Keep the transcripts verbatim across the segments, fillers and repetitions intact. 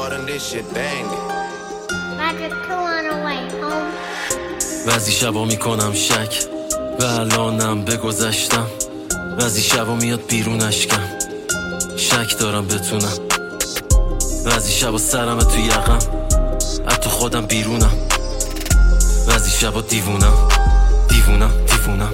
than this shit banging. Magic two on the way home. بعضی شبا میکنم شک و الانم به گذشتم، بعضی شبا میاد بیرون اشکم، شک دارم بتونم، بعضی شبا سرم تو یقم از تو خودم بیرونم، بعضی شبا دیوونم دیوونم دیوونم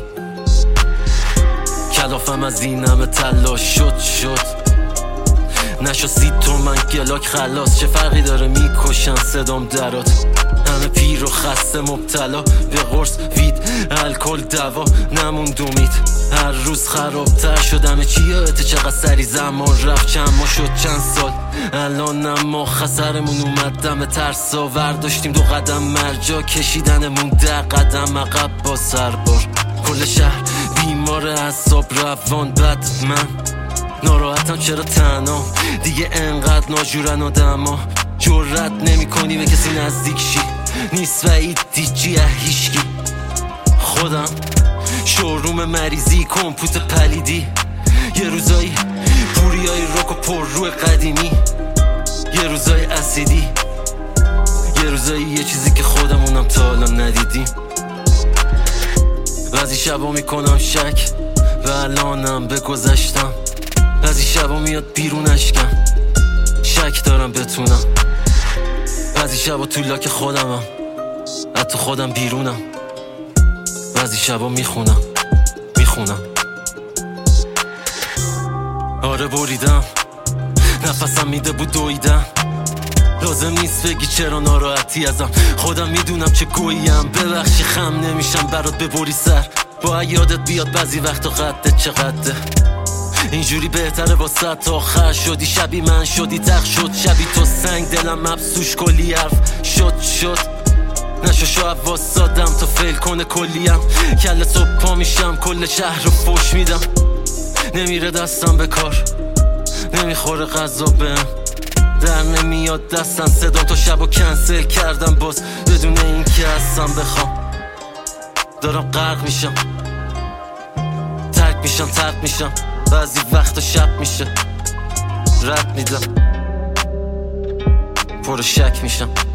کلافم از این همه تلاش شد شد نشو سی تومن گلاک خلاص، چه فرقی داره میکشن صدام درات، همه پیر و خسته مبتلا به قرص وید الکل دوا نموند امید، هر روز خرابتر شدم چی یادت چقدر سری زمان رفت، چند ما شد چند سال الانم ما خسرمون اومد دم ترسا، ورداشتیم دو قدم مرجا کشیدنمون ده قدم عقب با سربار، کل شهر بیمار اعصاب روان بد، من ناراحتم چرا تنها دیگه انقدر ناجورن آدما، جرأت نمی کنی به کسی نزدیک شی، نیست و ایدیجی هیشگی، خودم شوروم مریضی کمپوت پلیدی، یه روزایی پوری های روک و پر روی قدیمی، یه روزایی اسیدی، یه روزایی یه چیزی که خودمونم تا حالا ندیدیم، بعضی شبا میکنم شک و الانم به گذشتم، بعضی شبا میاد بیرون اشکم، شک دارم بتونم، بعضی شبا تو لاک خودمم از تو خودم بیرونم، بعضی شبا میخونم میخونم آره بریدم نفسم میده بود دویدم، لازم نیست بگی چرا ناراحتی ازم، خودم میدونم چه گوییم، ببخشی خم نمیشم برات ببری سر، با یادت بیاد بعضی وقتا قدت چقدره، اینجوری بهتره واسه تا آخر، شدی شبی من شدی تخ شد شبی تو سنگ، دلم مبسوش کلی حرف شد شد نشو شاید واسادم تا فیل کنه کلیم، کل صبح پا میشم کل شهر رو فوش میدم، نمیره دستم به کار نمیخوره غذا بهم، در نمیاد دستم صدام تا شبو کنسل کردم باز بدون این که هستم بخوام، دارم غرق میشم ترک میشم ترک میشم، بعضی وقتا شب میشه رد میدم پر شک میشم.